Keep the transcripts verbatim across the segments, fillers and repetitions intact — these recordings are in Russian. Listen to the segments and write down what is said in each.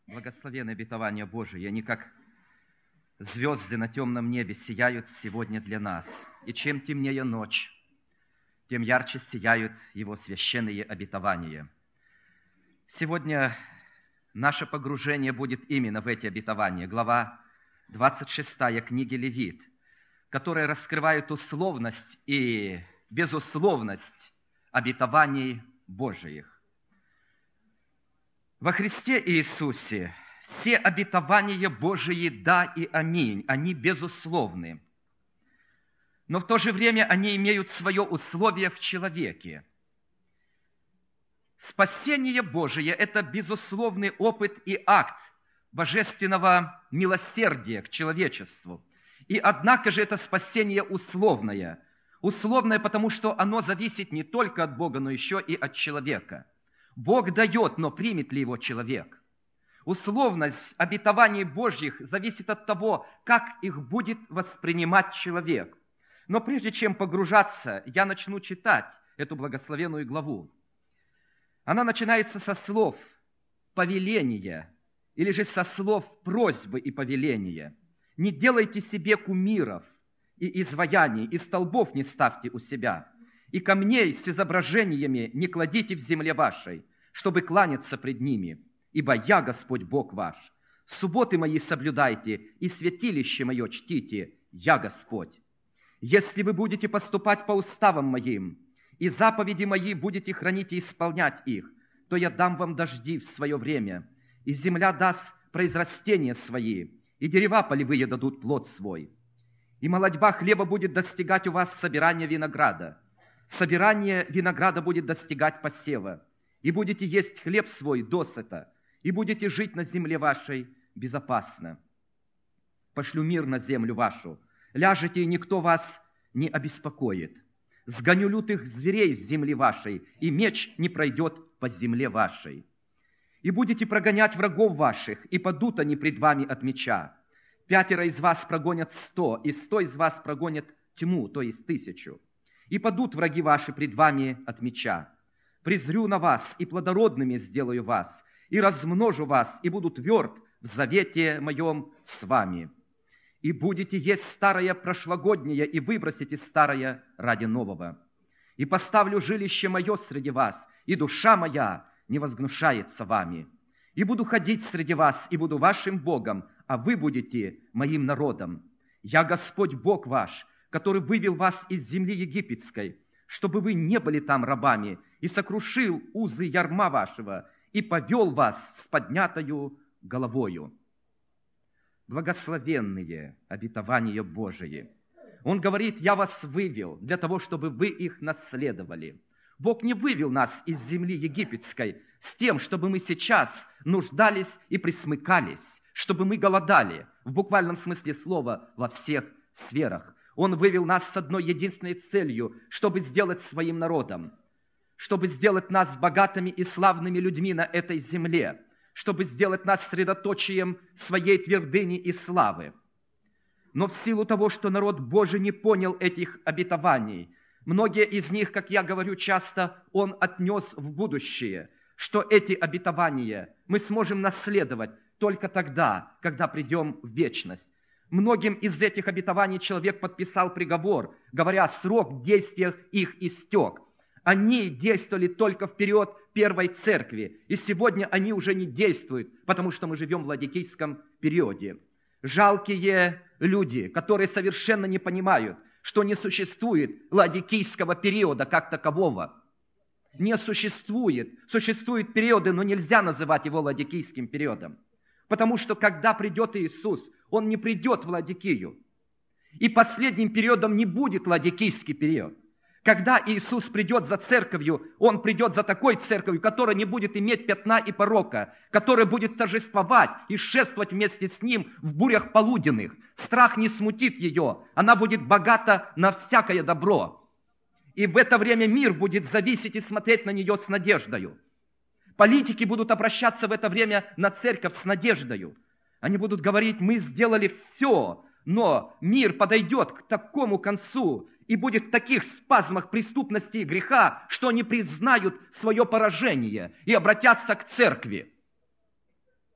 Благословенные обетования Божии, они как звезды на темном небе сияют сегодня для нас. И чем темнее ночь, тем ярче сияют Его священные обетования. Сегодня наше погружение будет именно в эти обетования. Глава двадцать шестая книги Левит, которая раскрывает условность и безусловность обетований Божиих. Во Христе Иисусе все обетования Божии «да» и «аминь», они безусловны. Но в то же время они имеют свое условие в человеке. Спасение Божие – это безусловный опыт и акт божественного милосердия к человечеству. И однако же это спасение условное. Условное, потому что оно зависит не только от Бога, но еще и от человека. Бог дает, но примет ли его человек? Условность обетований Божьих зависит от того, как их будет воспринимать человек. Но прежде чем погружаться, я начну читать эту благословенную главу. Она начинается со слов повеления, или же со слов просьбы и повеления. «Не делайте себе кумиров и изваяний, и столбов не ставьте у себя, и камней с изображениями не кладите в земле вашей, чтобы кланяться пред ними, ибо я Господь Бог ваш. Субботы мои соблюдайте, и святилище мое чтите, я Господь. Если вы будете поступать по уставам моим, и заповеди мои будете хранить и исполнять их, то я дам вам дожди в свое время, и земля даст произрастения свои, и дерева полевые дадут плод свой. И молодьба хлеба будет достигать у вас собирания винограда. Собирание винограда будет достигать посева, и будете есть хлеб свой досыта, и будете жить на земле вашей безопасно. Пошлю мир на землю вашу, ляжете, и никто вас не обеспокоит. Сгоню лютых зверей с земли вашей, и меч не пройдет по земле вашей. И будете прогонять врагов ваших, и падут они пред вами от меча. Пятеро из вас прогонят сто, и сто из вас прогонят тьму, то есть тысячу. И падут враги ваши пред вами от меча. Презрю на вас, и плодородными сделаю вас, и размножу вас, и буду тверд в завете моем с вами. И будете есть старое прошлогоднее, и выбросите старое ради нового. И поставлю жилище мое среди вас, и душа моя не возгнушается вами. И буду ходить среди вас, и буду вашим Богом, а вы будете моим народом. Я Господь Бог ваш, который вывел вас из земли египетской, чтобы вы не были там рабами, и сокрушил узы ярма вашего, и повел вас с поднятою головою». Благословенные обетования Божии. Он говорит: «Я вас вывел для того, чтобы вы их наследовали». Бог не вывел нас из земли египетской с тем, чтобы мы сейчас нуждались и присмыкались, чтобы мы голодали, в буквальном смысле слова, во всех сферах. Он вывел нас с одной единственной целью, чтобы сделать своим народом, чтобы сделать нас богатыми и славными людьми на этой земле, чтобы сделать нас средоточием своей твердыни и славы. Но в силу того, что народ Божий не понял этих обетований, многие из них, как я говорю часто, он отнес в будущее, что эти обетования мы сможем наследовать только тогда, когда придем в вечность. Многим из этих обетований человек подписал приговор, говоря, срок действия их истек. Они действовали только в период первой церкви, и сегодня они уже не действуют, потому что мы живем в ладикийском периоде. Жалкие люди, которые совершенно не понимают, что не существует ладикийского периода как такового. Не существует. Существуют периоды, но нельзя называть его ладикийским периодом. Потому что когда придет Иисус, Он не придет в Ладикию. И последним периодом не будет ладикийский период. Когда Иисус придет за церковью, Он придет за такой церковью, которая не будет иметь пятна и порока, которая будет торжествовать и шествовать вместе с Ним в бурях полуденных. Страх не смутит ее, она будет богата на всякое добро. И в это время мир будет зависеть и смотреть на нее с надеждою. Политики будут обращаться в это время на церковь с надеждою. Они будут говорить: мы сделали все, но мир подойдет к такому концу и будет в таких спазмах преступности и греха, что они признают свое поражение и обратятся к церкви.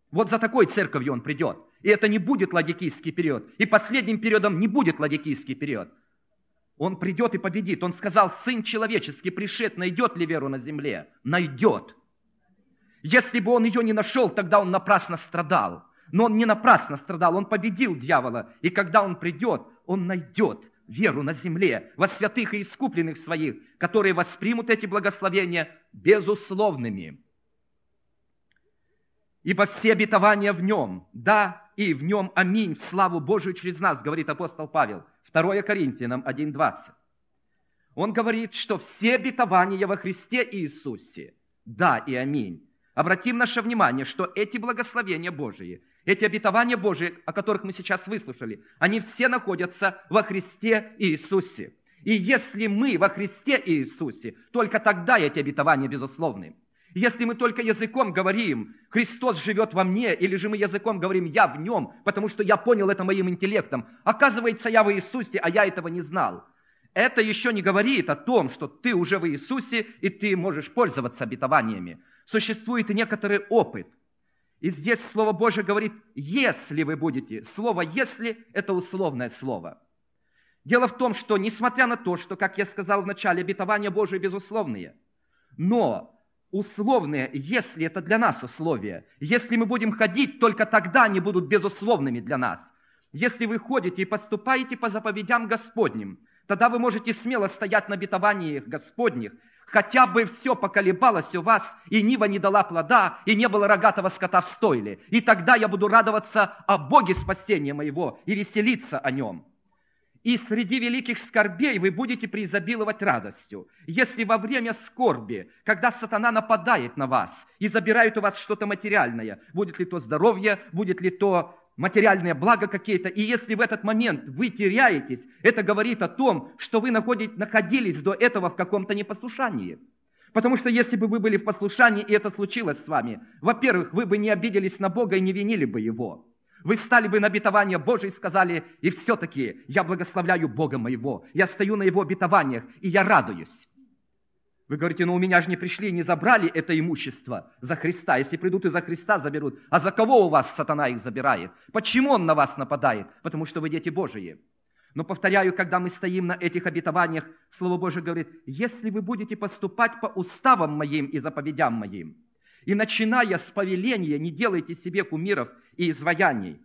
Вот за такой церковью Он придет. И это не будет ладикийский период. И последним периодом не будет ладикийский период. Он придет и победит. Он сказал, Сын человеческий пришед, найдет ли веру на земле? Найдет. Если бы Он ее не нашел, тогда Он напрасно страдал. Но Он не напрасно страдал, Он победил дьявола. И когда Он придет, Он найдет веру на земле во святых и искупленных своих, которые воспримут эти благословения безусловными. Ибо все обетования в Нем, да, и в Нем аминь, в славу Божию через нас, говорит апостол Павел. второе Коринфянам один двадцать. Он говорит, что все обетования во Христе Иисусе, да и аминь. Обратим наше внимание, что эти благословения Божии, эти обетования Божии, о которых мы сейчас выслушали, они все находятся во Христе Иисусе. И если мы во Христе Иисусе, только тогда эти обетования безусловны. Если мы только языком говорим, Христос живет во мне, или же мы языком говорим, я в нем, потому что я понял это моим интеллектом, оказывается, я в Иисусе, а я этого не знал. Это еще не говорит о том, что ты уже в Иисусе, и ты можешь пользоваться обетованиями. Существует и некоторый опыт. И здесь Слово Божие говорит, если вы будете. Слово «если» – это условное слово. Дело в том, что, несмотря на то, что, как я сказал в начале, обетования Божии безусловные, но условные, если это для нас условия, если мы будем ходить, только тогда они будут безусловными для нас. Если вы ходите и поступаете по заповедям Господним, тогда вы можете смело стоять на обетованиях Господних, хотя бы все поколебалось у вас, и нива не дала плода, и не было рогатого скота в стойле. И тогда я буду радоваться о Боге спасения моего и веселиться о Нем. И среди великих скорбей вы будете преизобиловать радостью. Если во время скорби, когда сатана нападает на вас и забирает у вас что-то материальное, будет ли то здоровье, будет ли то материальные блага какие-то, и если в этот момент вы теряетесь, это говорит о том, что вы находились до этого в каком-то непослушании. Потому что если бы вы были в послушании, и это случилось с вами, во-первых, вы бы не обиделись на Бога и не винили бы Его. Вы стали бы на обетование Божие и сказали, и все-таки я благословляю Бога моего, я стою на Его обетованиях, и я радуюсь. Вы говорите, ну у меня же не пришли и не забрали это имущество за Христа. Если придут и за Христа заберут, а за кого у вас сатана их забирает? Почему он на вас нападает? Потому что вы дети Божии. Но повторяю, когда мы стоим на этих обетованиях, Слово Божие говорит, если вы будете поступать по уставам моим и заповедям моим, и начиная с повеления, не делайте себе кумиров и изваяний.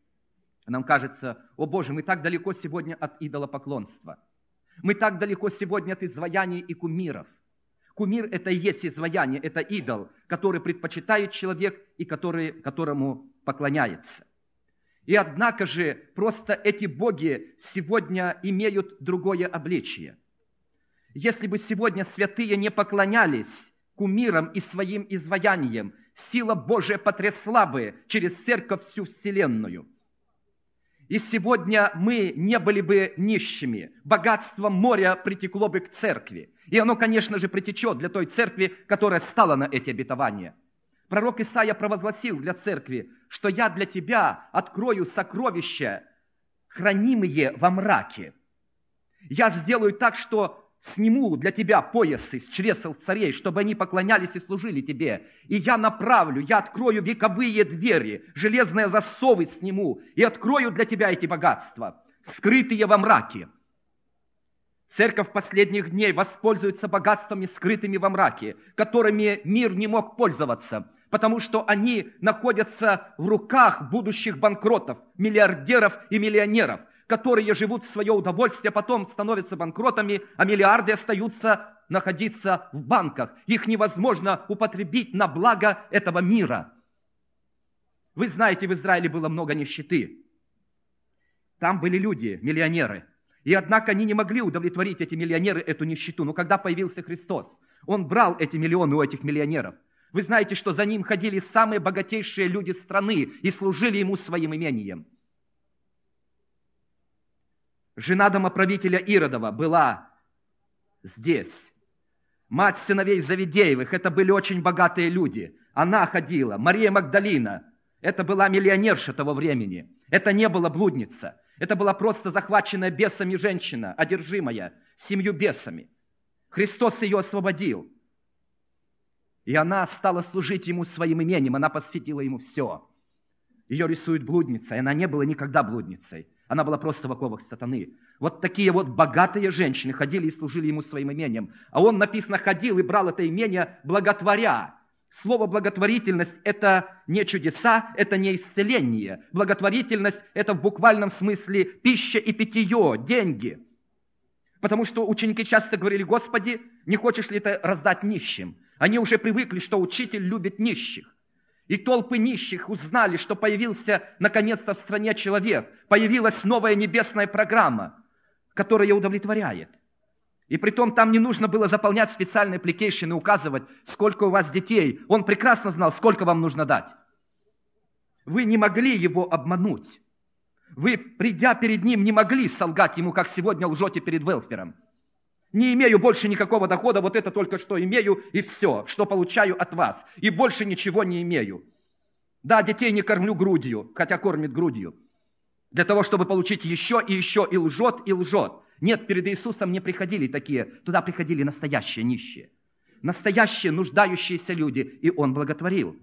Нам кажется, о Боже, мы так далеко сегодня от идолопоклонства. Мы так далеко сегодня от изваяний и кумиров. Кумир – это и есть изваяние, это идол, который предпочитает человек и который, которому поклоняется. И однако же просто эти боги сегодня имеют другое обличие. Если бы сегодня святые не поклонялись кумирам и своим изваяниям, сила Божия потрясла бы через церковь всю вселенную. И сегодня мы не были бы нищими. Богатство моря притекло бы к церкви. И оно, конечно же, притечет для той церкви, которая стала на эти обетования. Пророк Исаия провозгласил для церкви, что я для тебя открою сокровища, хранимые во мраке. Я сделаю так, что сниму для тебя поясы с чресел царей, чтобы они поклонялись и служили тебе. И я направлю, я открою вековые двери, железные засовы сниму, и открою для тебя эти богатства, скрытые во мраке. Церковь последних дней воспользуется богатствами, скрытыми во мраке, которыми мир не мог пользоваться, потому что они находятся в руках будущих банкротов, миллиардеров и миллионеров, которые живут в свое удовольствие, потом становятся банкротами, а миллиарды остаются находиться в банках. Их невозможно употребить на благо этого мира. Вы знаете, в Израиле было много нищеты. Там были люди, миллионеры. И однако они не могли удовлетворить, эти миллионеры, эту нищету. Но когда появился Христос, Он брал эти миллионы у этих миллионеров. Вы знаете, что за Ним ходили самые богатейшие люди страны и служили Ему своим имением. Жена домоправителя Иродова была здесь. Мать сыновей Завидеевых, это были очень богатые люди. Она ходила. Мария Магдалина, это была миллионерша того времени. Это не была блудница. Это была просто захваченная бесами женщина, одержимая семью бесами. Христос ее освободил. И она стала служить Ему своим имением, она посвятила Ему все. Ее рисуют блудницей. Она не была никогда блудницей. Она была просто в оковах сатаны. Вот такие вот богатые женщины ходили и служили ему своим имением. А он, написано, ходил и брал это имение благотворя. Слово благотворительность – это не чудеса, это не исцеление. Благотворительность – это в буквальном смысле пища и питье, деньги. Потому что ученики часто говорили: Господи, не хочешь ли ты раздать нищим? Они уже привыкли, что учитель любит нищих. И толпы нищих узнали, что появился наконец-то в стране человек. Появилась новая небесная программа, которая удовлетворяет. И притом там не нужно было заполнять специальные application и указывать, сколько у вас детей. Он прекрасно знал, сколько вам нужно дать. Вы не могли его обмануть. Вы, придя перед ним, не могли солгать ему, как сегодня лжете перед велфером. Не имею больше никакого дохода, вот это только что имею, и все, что получаю от вас. И больше ничего не имею. Да, детей не кормлю грудью, хотя кормит грудью. Для того, чтобы получить еще и еще, и лжет, и лжет. Нет, перед Иисусом не приходили такие, туда приходили настоящие нищие. Настоящие нуждающиеся люди, и Он благотворил.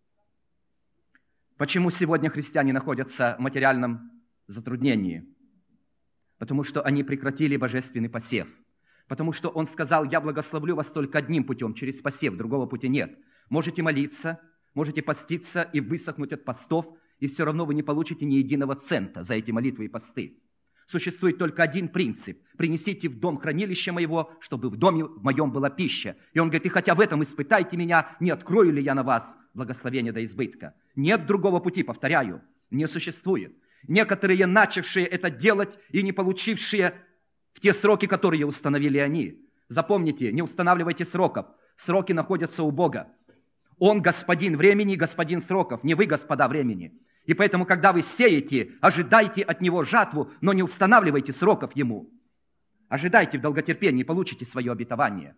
Почему сегодня христиане находятся в материальном затруднении? Потому что они прекратили божественный посев. Потому что Он сказал: я благословлю вас только одним путем, через посев, другого пути нет. Можете молиться, можете поститься и высохнуть от постов, и все равно вы не получите ни единого цента за эти молитвы и посты. Существует только один принцип: принесите в дом хранилище моего, чтобы в доме моем была пища. И Он говорит: и хотя в этом испытайте меня, не открою ли я на вас благословение до избытка. Нет другого пути, повторяю, не существует. Некоторые, начавшие это делать и не получившие в те сроки, которые установили они. Запомните, не устанавливайте сроков. Сроки находятся у Бога. Он господин времени и господин сроков, не вы господа времени. И поэтому, когда вы сеете, ожидайте от Него жатву, но не устанавливайте сроков Ему. Ожидайте в долготерпении, получите свое обетование.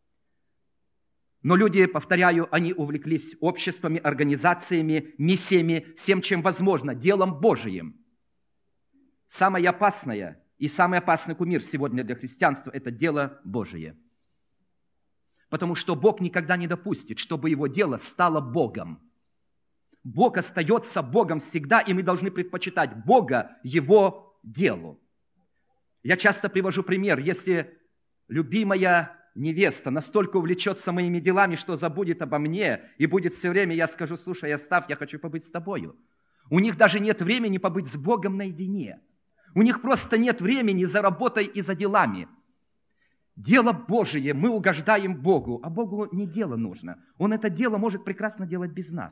Но люди, повторяю, они увлеклись обществами, организациями, миссиями, всем, чем возможно, делом Божиим. Самое опасное и самый опасный кумир сегодня для христианства – это дело Божие. Потому что Бог никогда не допустит, чтобы Его дело стало Богом. Бог остается Богом всегда, и мы должны предпочитать Бога Его делу. Я часто привожу пример: если любимая невеста настолько увлечется моими делами, что забудет обо мне, и будет все время, я скажу: слушай, оставь, я хочу побыть с тобою. У них даже нет времени побыть с Богом наедине. У них просто нет времени за работой и за делами. Дело Божие, мы угождаем Богу, а Богу не дело нужно. Он это дело может прекрасно делать без нас.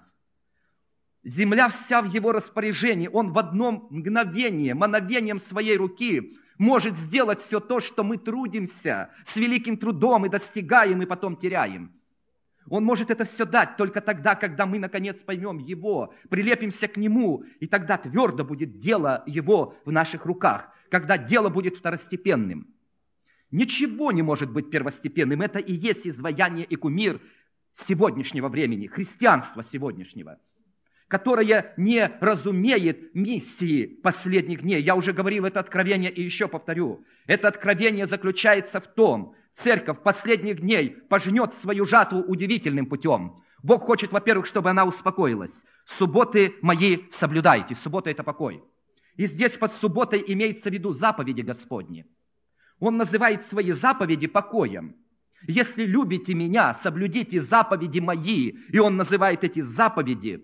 Земля вся в Его распоряжении. Он в одном мгновении, мановением своей руки может сделать все то, что мы трудимся с великим трудом и достигаем, и потом теряем. Он может это все дать только тогда, когда мы, наконец, поймем Его, прилепимся к Нему, и тогда твердо будет дело Его в наших руках, когда дело будет второстепенным. Ничего не может быть первостепенным. Это и есть изваяние и кумир сегодняшнего времени, христианства сегодняшнего, которое не разумеет миссии последних дней. Я уже говорил это откровение и еще повторю. Это откровение заключается в том: церковь последних дней пожнет свою жатву удивительным путем. Бог хочет, во-первых, чтобы она успокоилась. Субботы мои соблюдайте. Суббота – это покой. И здесь под субботой имеется в виду заповеди Господни. Он называет свои заповеди покоем. Если любите меня, соблюдите заповеди мои. И он называет эти заповеди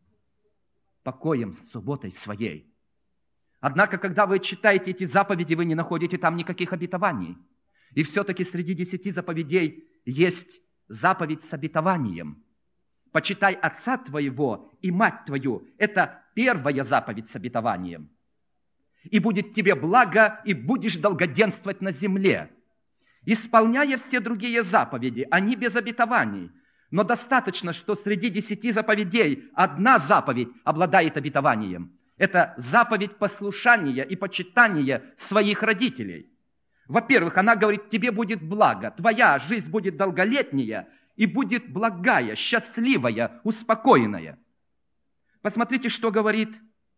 покоем, субботой своей. Однако, когда вы читаете эти заповеди, вы не находите там никаких обетований. И все-таки среди десяти заповедей есть заповедь с обетованием. Почитай отца твоего и мать твою. Это первая заповедь с обетованием. И будет тебе благо, и будешь долгоденствовать на земле. Исполняя все другие заповеди, они без обетований. Но достаточно, что среди десяти заповедей одна заповедь обладает обетованием. Это заповедь послушания и почитания своих родителей. Во-первых, она говорит: тебе будет благо, твоя жизнь будет долголетняя и будет благая, счастливая, успокоенная. Посмотрите, что говорит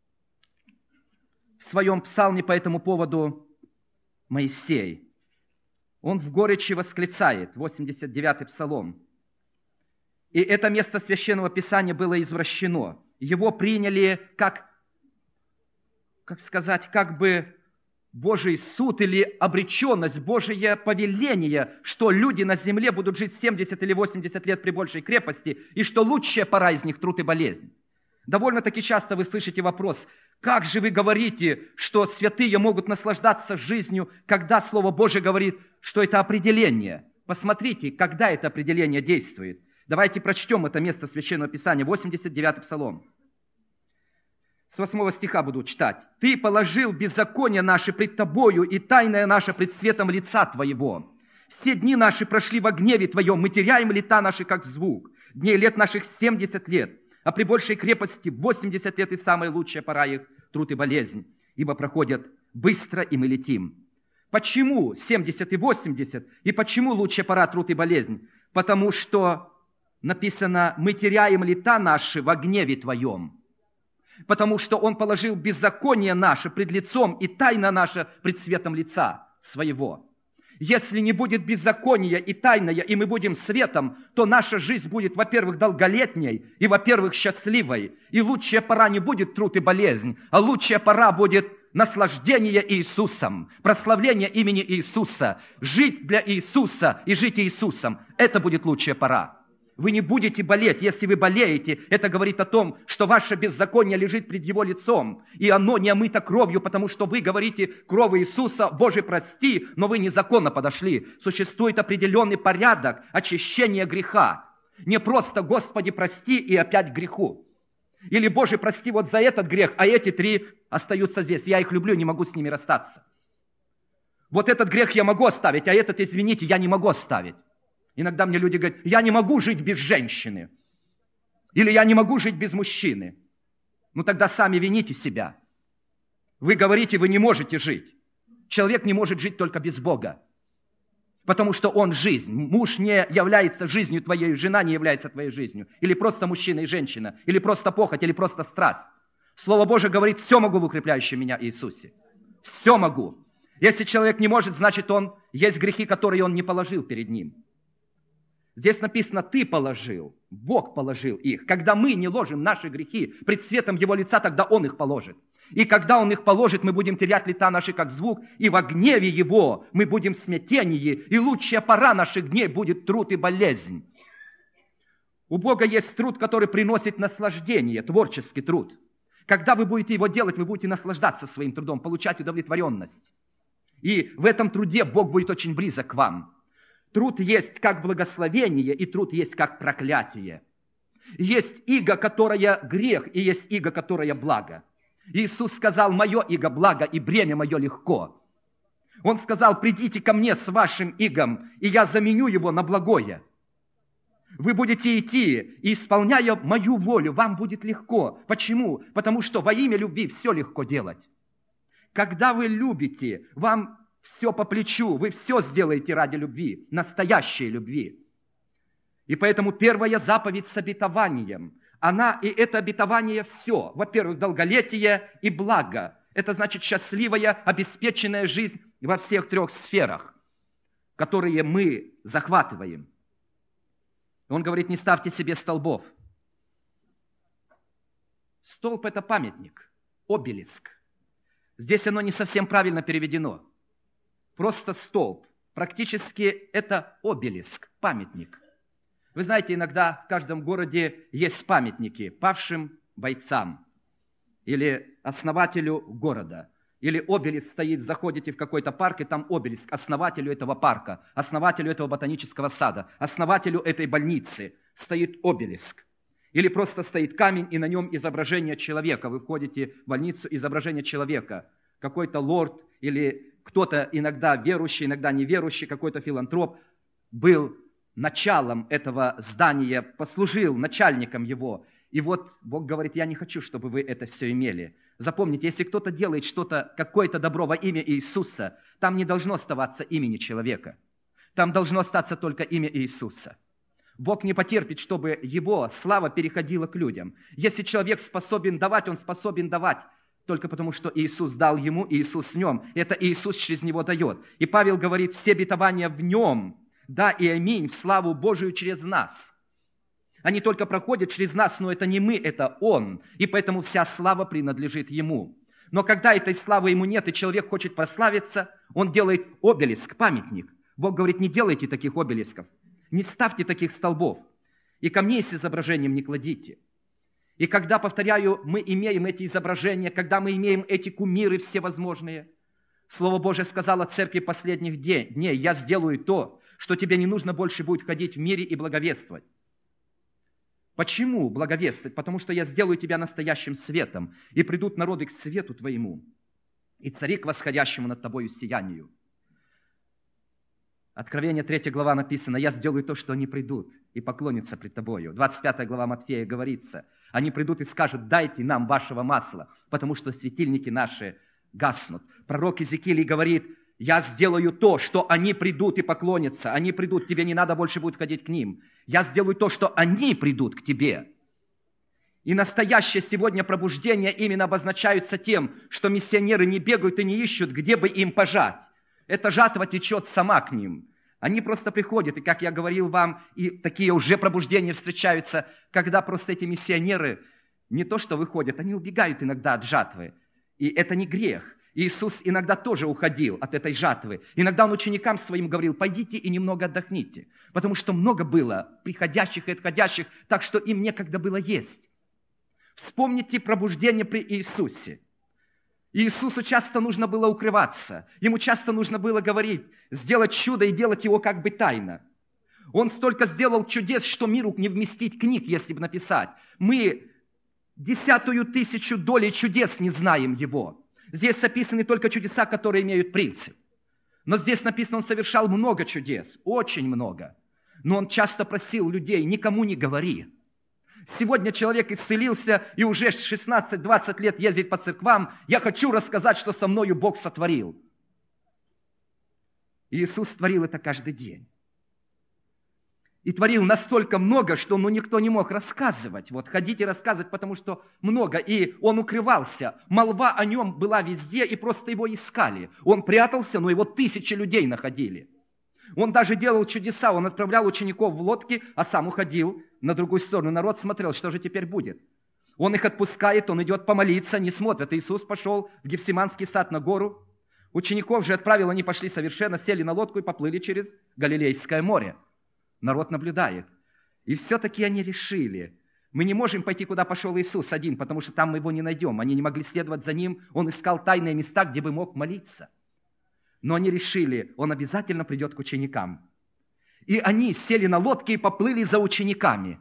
в своем псалме по этому поводу Моисей. Он в горечи восклицает, восемьдесят девятый псалом. И это место Священного Писания было извращено. его приняли как, как сказать, как бы Божий суд или обреченность, Божие повеление, что люди на земле будут жить семьдесят или восемьдесят лет при большей крепости, и что лучшая пора из них труд и болезнь. Довольно-таки часто вы слышите вопрос: как же вы говорите, что святые могут наслаждаться жизнью, когда Слово Божие говорит, что это определение? Посмотрите, когда это определение действует. Давайте прочтем это место Священного Писания, восемьдесят девятый Псалом. С восьмого стиха буду читать. «Ты положил беззаконие наше пред Тобою, и тайное наше пред светом лица Твоего. Все дни наши прошли во гневе Твоем, мы теряем лета наши, как звук. Дней лет наших семьдесят лет, а при большей крепости восемьдесят лет, и самая лучшая пора их труд и болезнь, ибо проходят быстро, и мы летим». Почему семьдесят и восемьдесят? И почему лучшая пора труд и болезнь? Потому что написано: мы теряем лета наши во гневе Твоем. Потому что Он положил беззаконие наше пред лицом и тайна наша пред светом лица Своего. Если не будет беззакония и тайная, и мы будем светом, то наша жизнь будет, во-первых, долголетней, и, во-первых, счастливой. И лучшая пора не будет труд и болезнь, а лучшая пора будет наслаждение Иисусом, прославление имени Иисуса, жить для Иисуса и жить Иисусом. Это будет лучшая пора. Вы не будете болеть. Если вы болеете, это говорит о том, что ваше беззаконие лежит пред Его лицом, и оно не омыто кровью, потому что вы говорите: кровь Иисуса, Боже, прости, но вы незаконно подошли. Существует определенный порядок очищения греха. Не просто: Господи, прости, и опять к греху. Или: Боже, прости вот за этот грех, а эти три остаются здесь. Я их люблю, не могу с ними расстаться. Вот этот грех я могу оставить, а этот, извините, я не могу оставить. Иногда мне люди говорят: я не могу жить без женщины. Или я не могу жить без мужчины. Ну тогда сами вините себя. Вы говорите, вы не можете жить. Человек не может жить только без Бога. Потому что он жизнь. Муж не является жизнью твоей, жена не является твоей жизнью. Или просто мужчина и женщина. Или просто похоть, или просто страсть. Слово Божие говорит: все могу в укрепляющем меня Иисусе. Все могу. Если человек не может, значит, он есть грехи, которые он не положил перед ним. Здесь написано: ты положил, Бог положил их. Когда мы не ложим наши грехи пред светом Его лица, тогда Он их положит. И когда Он их положит, мы будем терять лета наши, как звук, и во гневе Его мы будем в смятении, и лучшая пора наших дней будет труд и болезнь. У Бога есть труд, который приносит наслаждение, творческий труд. Когда вы будете его делать, вы будете наслаждаться своим трудом, получать удовлетворенность. И в этом труде Бог будет очень близок к вам. Труд есть как благословение, и труд есть как проклятие. Есть иго, которая грех, и есть иго, которая благо. Иисус сказал: мое иго благо, и бремя мое легко. Он сказал: придите ко мне с вашим игом, и я заменю его на благое. Вы будете идти, и, исполняя мою волю, вам будет легко. Почему? Потому что во имя любви все легко делать. Когда вы любите, вам все по плечу, вы все сделаете ради любви, настоящей любви. И поэтому первая заповедь с обетованием, она и это обетование все. Во-первых, долголетие и благо. Это значит счастливая, обеспеченная жизнь во всех трех сферах, которые мы захватываем. Он говорит: не ставьте себе столбов. Столб – это памятник, обелиск. Здесь оно не совсем правильно переведено. Просто столб. Практически это обелиск, памятник. Вы знаете, иногда в каждом городе есть памятники павшим бойцам или основателю города. Или обелиск стоит, заходите в какой-то парк, и там обелиск основателю этого парка, основателю этого ботанического сада, основателю этой больницы стоит обелиск. Или просто стоит камень, и на нем изображение человека. Вы входите в больницу, изображение человека. Какой-то лорд или кто-то иногда верующий, иногда неверующий, какой-то филантроп был началом этого здания, послужил начальником его. И вот Бог говорит: я не хочу, чтобы вы это все имели. Запомните, если кто-то делает что-то, какое-то добро во имя Иисуса, там не должно оставаться имени человека. Там должно остаться только имя Иисуса. Бог не потерпит, чтобы Его слава переходила к людям. Если человек способен давать, он способен давать только потому, что Иисус дал ему, Иисус в нем. Это Иисус через него дает. И Павел говорит: все обетования в нем, да и аминь, в славу Божию через нас. Они только проходят через нас, но это не мы, это Он. И поэтому вся слава принадлежит Ему. Но когда этой славы Ему нет, и человек хочет прославиться, он делает обелиск, памятник. Бог говорит, не делайте таких обелисков, не ставьте таких столбов, и камней с изображением не кладите. И когда, повторяю, мы имеем эти изображения, когда мы имеем эти кумиры всевозможные, Слово Божие сказало церкви последних дней, я сделаю то, что тебе не нужно больше будет ходить в мире и благовествовать. Почему благовествовать? Потому что я сделаю тебя настоящим светом, и придут народы к свету твоему, и цари к восходящему над тобою сиянию. Откровение третья глава написано, я сделаю то, что они придут и поклонятся пред тобою. двадцать пятая глава Матфея говорится, они придут и скажут, дайте нам вашего масла, потому что светильники наши гаснут. Пророк Иезекииль говорит, я сделаю то, что они придут и поклонятся. Они придут, тебе не надо больше будет ходить к ним. Я сделаю то, что они придут к тебе. И настоящее сегодня пробуждение именно обозначается тем, что миссионеры не бегают и не ищут, где бы им пожать. Эта жатва течет сама к ним. Они просто приходят, и, как я говорил вам, и такие уже пробуждения встречаются, когда просто эти миссионеры не то что выходят, они убегают иногда от жатвы. И это не грех. Иисус иногда тоже уходил от этой жатвы. Иногда Он ученикам Своим говорил, пойдите и немного отдохните, потому что много было приходящих и отходящих, так что им некогда было есть. Вспомните пробуждение при Иисусе. Иисусу часто нужно было укрываться. Ему часто нужно было говорить, сделать чудо и делать его как бы тайно. Он столько сделал чудес, что миру не вместить книг, если бы написать. Мы десятую тысячу долей чудес не знаем Его. Здесь описаны только чудеса, которые имеют принцип. Но здесь написано, Он совершал много чудес, очень много. Но Он часто просил людей, никому не говори. Сегодня человек исцелился и уже шестнадцать-двадцать лет ездит по церквам. Я хочу рассказать, что со мною Бог сотворил. Иисус творил это каждый день. И творил настолько много, что ну, никто не мог рассказывать. Вот ходить и рассказывать, потому что много. И Он укрывался. Молва о Нем была везде, и просто Его искали. Он прятался, но Его тысячи людей находили. Он даже делал чудеса. Он отправлял учеников в лодки, а сам уходил на другую сторону. Народ смотрел, что же теперь будет. Он их отпускает, Он идет помолиться, не смотрят. Иисус пошел в Гефсиманский сад на гору. Учеников же отправил, они пошли совершенно, сели на лодку и поплыли через Галилейское море. Народ наблюдает. И все-таки они решили, мы не можем пойти, куда пошел Иисус один, потому что там мы Его не найдем. Они не могли следовать за Ним. Он искал тайные места, где бы мог молиться. Но они решили, Он обязательно придет к ученикам. И они сели на лодке и поплыли за учениками.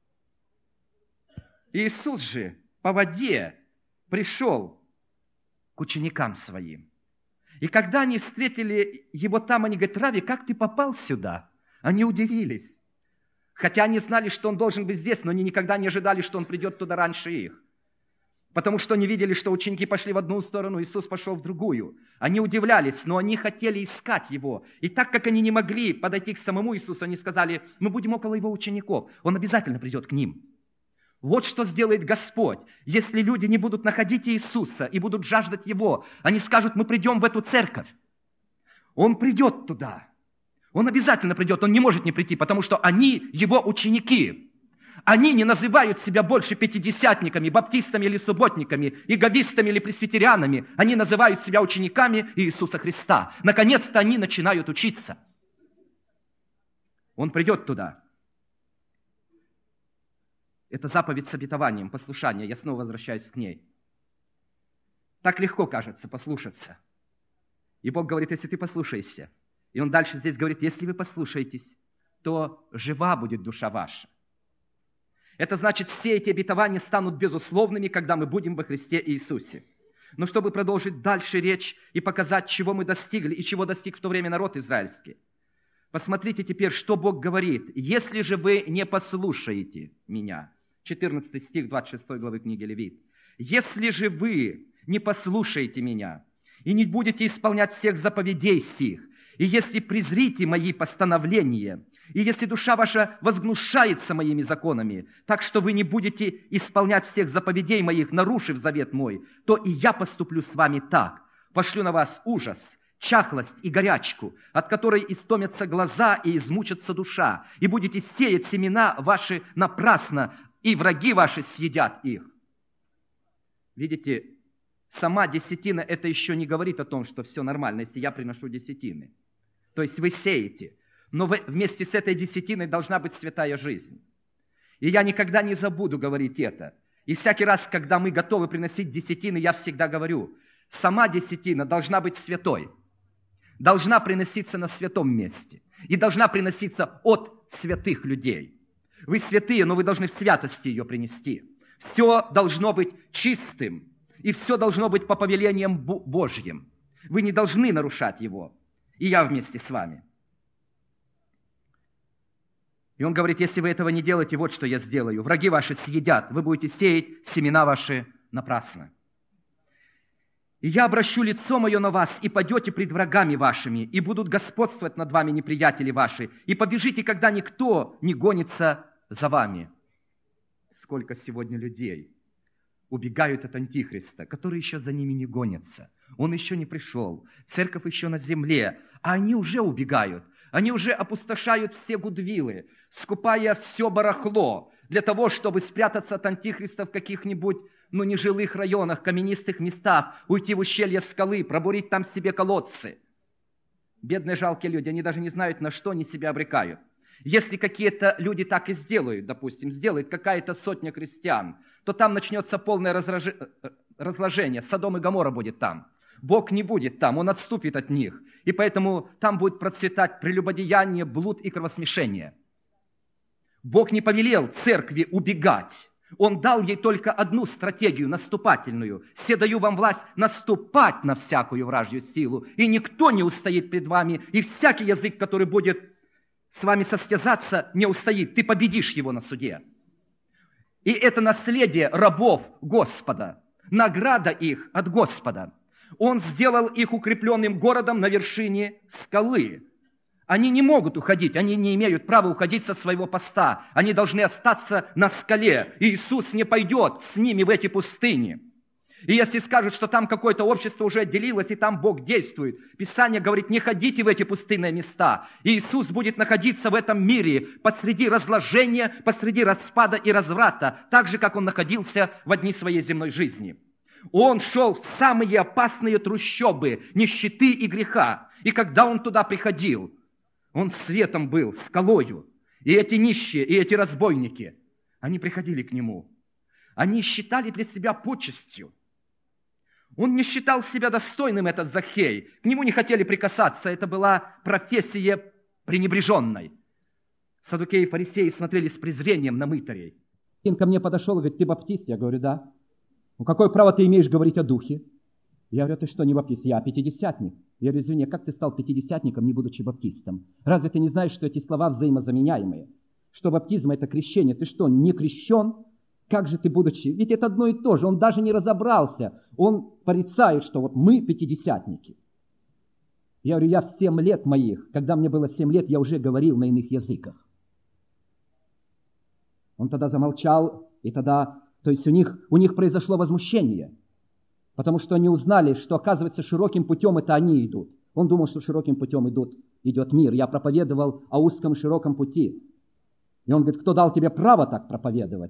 Иисус же по воде пришел к ученикам Своим. И когда они встретили Его там, они говорят, Рави, как ты попал сюда? Они удивились. Хотя они знали, что Он должен быть здесь, но они никогда не ожидали, что Он придет туда раньше их. Потому что они видели, что ученики пошли в одну сторону, Иисус пошел в другую. Они удивлялись, но они хотели искать Его. И так как они не могли подойти к самому Иисусу, они сказали, мы будем около Его учеников, Он обязательно придет к ним. Вот что сделает Господь, если люди не будут находить Иисуса и будут жаждать Его. Они скажут, мы придем в эту церковь. Он придет туда. Он обязательно придет, Он не может не прийти, потому что они Его ученики. Они не называют себя больше пятидесятниками, баптистами или субботниками, иеговистами или пресвитерианами. Они называют себя учениками Иисуса Христа. Наконец-то они начинают учиться. Он придет туда. Это заповедь с обетованием, послушание. Я снова возвращаюсь к ней. Так легко, кажется, послушаться. И Бог говорит, если ты послушаешься. И Он дальше здесь говорит, если вы послушаетесь, то жива будет душа ваша. Это значит, все эти обетования станут безусловными, когда мы будем во Христе Иисусе. Но чтобы продолжить дальше речь и показать, чего мы достигли и чего достиг в то время народ израильский, посмотрите теперь, что Бог говорит. «Если же вы не послушаете меня». четырнадцатый стих двадцать шестой главы книги Левит. «Если же вы не послушаете меня и не будете исполнять всех заповедей сих, и если презрите мои постановления, и если душа ваша возгнушается моими законами, так что вы не будете исполнять всех заповедей моих, нарушив завет мой, то и я поступлю с вами так. Пошлю на вас ужас чахлость и горячку, от которой истомятся глаза и измучится душа, и будете сеять семена ваши напрасно, и враги ваши съедят их». Видите, сама десятина это еще не говорит о том, что все нормально, если я приношу десятины. То есть вы сеете, но вы, вместе с этой десятиной должна быть святая жизнь. И я никогда не забуду говорить это. И всякий раз, когда мы готовы приносить десятины, я всегда говорю, сама десятина должна быть святой, должна приноситься на святом месте и должна приноситься от святых людей. Вы святые, но вы должны в святости ее принести. Все должно быть чистым, и все должно быть по повелениям Божьим. Вы не должны нарушать его, и я вместе с вами. И он говорит, если вы этого не делаете, вот что я сделаю. Враги ваши съедят, вы будете сеять семена ваши напрасно. И я обращу лицо мое на вас, и падете пред врагами вашими, и будут господствовать над вами неприятели ваши, и побежите, когда никто не гонится за вами. Сколько сегодня людей убегают от Антихриста, которые еще за ними не гонятся. Он еще не пришел, церковь еще на земле, а они уже убегают. Они уже опустошают все гудвилы, скупая все барахло для того, чтобы спрятаться от Антихриста в каких-нибудь, ну, нежилых районах, каменистых местах, уйти в ущелье скалы, пробурить там себе колодцы. Бедные жалкие люди, они даже не знают, на что они себя обрекают. Если какие-то люди так и сделают, допустим, сделает какая-то сотня христиан, то там начнется полное разраж... разложение, Содом и Гоморра будет там. Бог не будет там, Он отступит от них. И поэтому там будет процветать прелюбодеяние, блуд и кровосмешение. Бог не повелел церкви убегать. Он дал ей только одну стратегию наступательную. «Се даю вам власть наступать на всякую вражью силу, и никто не устоит пред вами, и всякий язык, который будет с вами состязаться, не устоит. Ты победишь его на суде». И это наследие рабов Господа, награда их от Господа. Он сделал их укрепленным городом на вершине скалы. Они не могут уходить, они не имеют права уходить со своего поста. Они должны остаться на скале. И Иисус не пойдет с ними в эти пустыни. И если скажут, что там какое-то общество уже отделилось, и там Бог действует, Писание говорит, не ходите в эти пустынные места. И Иисус будет находиться в этом мире посреди разложения, посреди распада и разврата, так же, как Он находился в дни своей земной жизни. Он шел в самые опасные трущобы нищеты и греха. И когда Он туда приходил, Он светом был, скалою. И эти нищие, и эти разбойники, они приходили к Нему. Они считали для себя почестью. Он не считал себя достойным, этот Захей. К нему не хотели прикасаться. Это была профессия пренебреженной. Саддукеи и фарисеи смотрели с презрением на мытарей. Он ко мне подошел и говорит, ты баптист? Я говорю, да. Ну, какое право ты имеешь говорить о духе? Я говорю, ты что, не баптист? Я пятидесятник. Я говорю, извини, как ты стал пятидесятником, не будучи баптистом? Разве ты не знаешь, что эти слова взаимозаменяемые? Что баптизм – это крещение. Ты что, не крещен? Как же ты, будучи... Ведь это одно и то же. Он даже не разобрался. Он порицает, что вот мы пятидесятники. Я говорю, я в семь лет моих, когда мне было семь лет, я уже говорил на иных языках. Он тогда замолчал, и тогда... То есть у них, у них произошло возмущение, потому что они узнали, что, оказывается, широким путем это они идут. Он думал, что широким путем идут, идет мир. Я проповедовал о узком и широком пути. И он говорит, кто дал тебе право так проповедовать?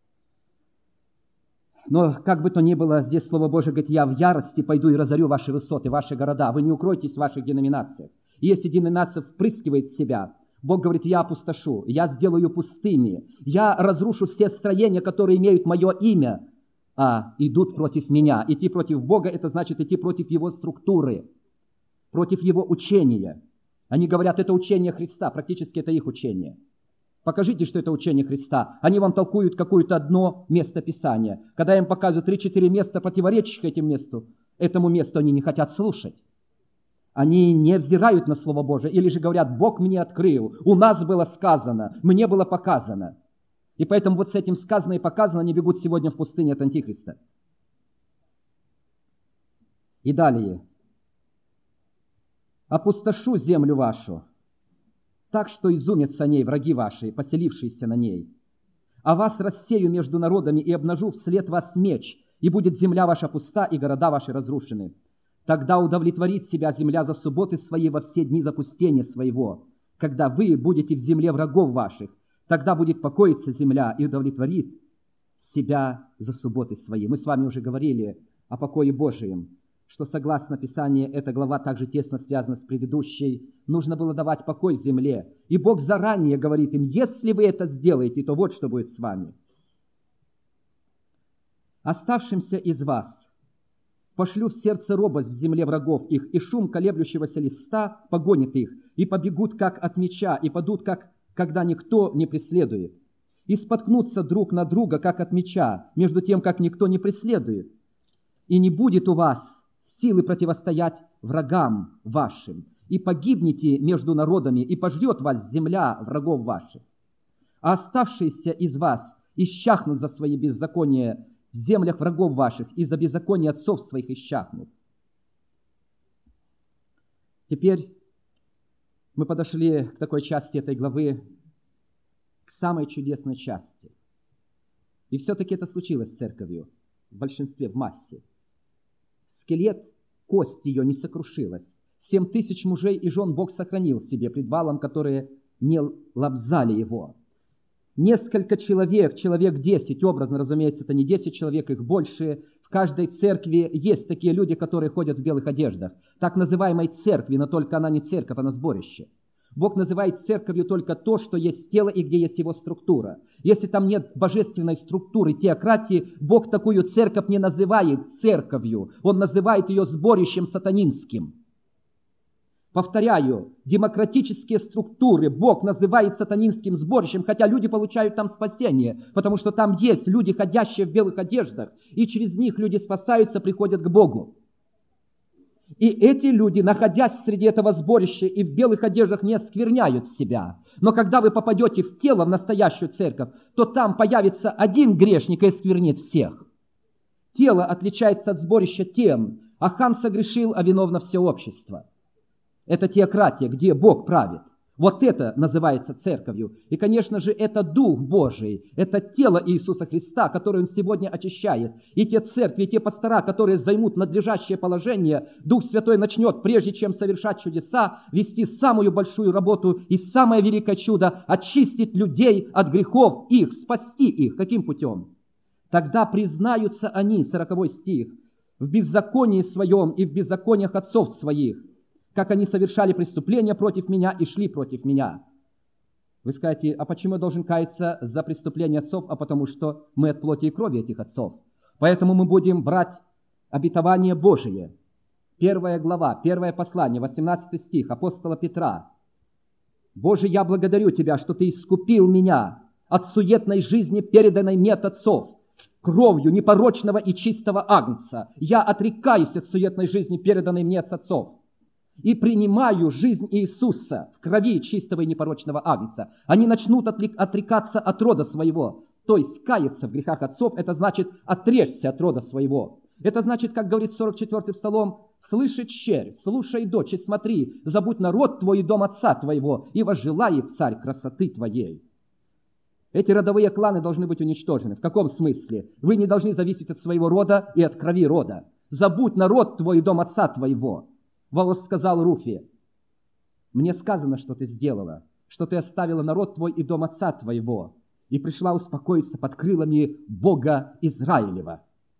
Но как бы то ни было, здесь Слово Божие говорит, я в ярости пойду и разорю ваши высоты, ваши города. Вы не укройтесь в ваших деноминациях. И если деноминация впрыскивает в себя, Бог говорит, я опустошу, я сделаю пустыми, я разрушу все строения, которые имеют мое имя, а идут против меня. Идти против Бога, это значит идти против Его структуры, против Его учения. Они говорят, это учение Христа, практически это их учение. Покажите, что это учение Христа. Они вам толкуют какое-то одно место Писания. Когда я им показываю три-четыре места, противоречащих этому месту, этому месту они не хотят слушать. Они не взирают на Слово Божие, или же говорят, Бог мне открыл, у нас было сказано, мне было показано. И поэтому вот с этим сказано и показано они бегут сегодня в пустыне от Антихриста. И далее. «Опустошу землю вашу, так что изумятся о ней враги ваши, поселившиеся на ней. А вас рассею между народами и обнажу вслед вас меч, и будет земля ваша пуста, и города ваши разрушены. Тогда удовлетворит себя земля за субботы свои во все дни запустения своего, когда вы будете в земле врагов ваших. Тогда будет покоиться земля и удовлетворит себя за субботы свои. Мы с вами уже говорили о покое Божием, что, согласно Писанию, эта глава также тесно связана с предыдущей. Нужно было давать покой земле. И Бог заранее говорит им: если вы это сделаете, то вот что будет с вами. Оставшимся из вас пошлю в сердце робость в земле врагов их, и шум колеблющегося листа погонит их, и побегут, как от меча, и падут, как когда никто не преследует, и споткнутся друг на друга, как от меча, между тем, как никто не преследует. И не будет у вас силы противостоять врагам вашим, и погибнете между народами, и пожрет вас земля врагов ваших. А оставшиеся из вас исчахнут за свои беззакония в землях врагов ваших, и за беззаконие отцов своих исчахнут. Теперь мы подошли к такой части этой главы, к самой чудесной части. И все-таки это случилось с церковью, в большинстве, в массе. Скелет, кость ее не сокрушилась. Семь тысяч мужей и жен Бог сохранил себе пред валом, которые не лобзали его. Несколько человек, человек десять, образно, разумеется, это не десять человек, их больше. В каждой церкви есть такие люди, которые ходят в белых одеждах. Так называемой церкви, но только она не церковь, она сборище. Бог называет церковью только то, что есть тело и где есть его структура. Если там нет божественной структуры, теократии, Бог такую церковь не называет церковью. Он называет ее сборищем сатанинским. Повторяю, демократические структуры Бог называет сатанинским сборищем, хотя люди получают там спасение, потому что там есть люди, ходящие в белых одеждах, и через них люди спасаются, приходят к Богу. И эти люди, находясь среди этого сборища и в белых одеждах, не оскверняют себя. Но когда вы попадете в тело, в настоящую церковь, то там появится один грешник и осквернит всех. Тело отличается от сборища тем: Ахан согрешил, а виновно все общество. Это теократия, где Бог правит. Вот это называется церковью. И, конечно же, это Дух Божий, это тело Иисуса Христа, которое Он сегодня очищает. И те церкви, и те пастора, которые займут надлежащее положение, Дух Святой начнет, прежде чем совершать чудеса, вести самую большую работу и самое великое чудо – очистить людей от грехов их, спасти их. Каким путем? Тогда признаются они, сороковой стих, в беззаконии своем и в беззакониях отцов своих, как они совершали преступления против меня и шли против меня. Вы скажете: а почему я должен каяться за преступления отцов? А потому что мы от плоти и крови этих отцов. Поэтому мы будем брать обетование Божие. Первая глава, первое послание, восемнадцатый стих апостола Петра. «Боже, я благодарю Тебя, что Ты искупил меня от суетной жизни, переданной мне от отцов, кровью непорочного и чистого агнца. Я отрекаюсь от суетной жизни, переданной мне от отцов, и принимаю жизнь Иисуса в крови чистого и непорочного агнца». Они начнут отрекаться от рода своего, то есть каяться в грехах отцов. Это значит отречься от рода своего. Это значит, как говорит сорок четвёртый Псалом: «Слышит черь, слушай, дочь, и смотри, забудь народ твой и дом отца твоего, и возжелает царь красоты твоей». Эти родовые кланы должны быть уничтожены. В каком смысле? Вы не должны зависеть от своего рода и от крови рода. «Забудь народ твой и дом отца твоего». Воос сказал Руфе: «Мне сказано, что ты сделала, что ты оставила народ твой и дом отца твоего, и пришла успокоиться под крылами Бога Израилева».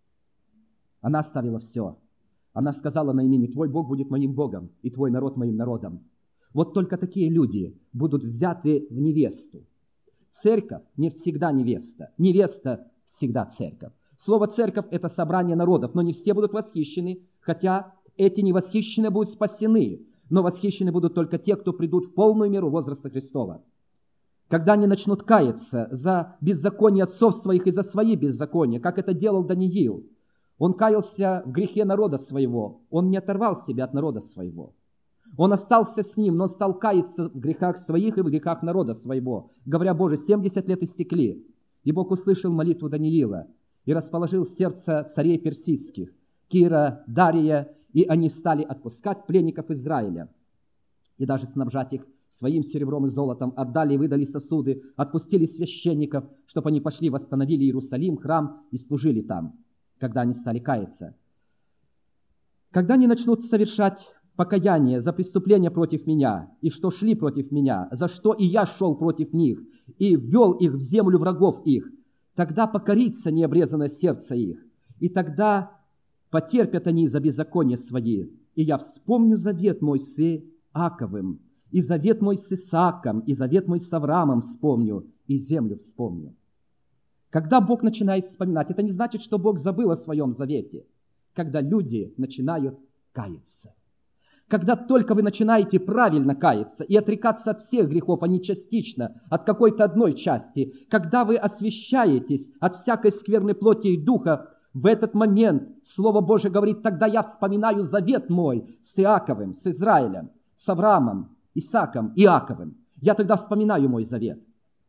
Она оставила все. Она сказала Наимине: «Твой Бог будет моим Богом, и твой народ моим народом». Вот только такие люди будут взяты в невесту. Церковь не всегда невеста. Невеста всегда церковь. Слово «церковь» — это собрание народов, но не все будут восхищены, хотя эти невосхищенные будут спасены, но восхищены будут только те, кто придут в полную меру возраста Христова. Когда они начнут каяться за беззаконие отцов своих и за свои беззакония, как это делал Даниил. Он каялся в грехе народа своего, он не оторвал себя от народа своего. Он остался с ним, но стал каяться в грехах своих и в грехах народа своего, говоря: «Боже, семьдесят лет истекли». И Бог услышал молитву Даниила и расположил сердце царей персидских, Кира, Дария, и они стали отпускать пленников Израиля и даже снабжать их своим серебром и золотом, отдали и выдали сосуды, отпустили священников, чтобы они пошли, восстановили Иерусалим, храм и служили там, когда они стали каяться. Когда они начнут совершать покаяние за преступления против меня, и что шли против меня, за что и я шел против них, и ввел их в землю врагов их, тогда покорится необрезанное сердце их, и тогда потерпят они за беззаконие свои, и я вспомню завет мой с Иаковым, и завет мой с Исааком, и завет мой с Авраамом вспомню, и землю вспомню. Когда Бог начинает вспоминать, это не значит, что Бог забыл о своем завете. Когда люди начинают каяться. Когда только вы начинаете правильно каяться и отрекаться от всех грехов, а не частично, от какой-то одной части, когда вы освящаетесь от всякой скверной плоти и духа, в этот момент Слово Божие говорит: тогда я вспоминаю завет мой с Иаковым, с Израилем, с Авраамом, Исааком, Иаковым. Я тогда вспоминаю мой завет.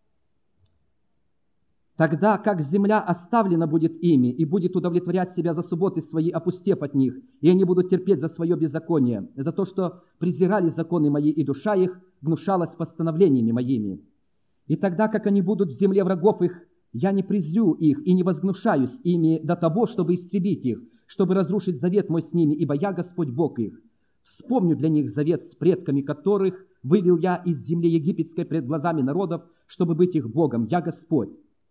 Тогда как земля оставлена будет ими и будет удовлетворять себя за субботы свои, опустев от них, и они будут терпеть за свое беззаконие, за то, что презирали законы мои, и душа их гнушалась постановлениями моими. И тогда как они будут в земле врагов их, я не презрю их и не возгнушаюсь ими до того, чтобы истребить их, чтобы разрушить завет мой с ними, ибо я Господь Бог их. Вспомню для них завет с предками, которых вывел я из земли египетской пред глазами народов, чтобы быть их Богом. Я Господь.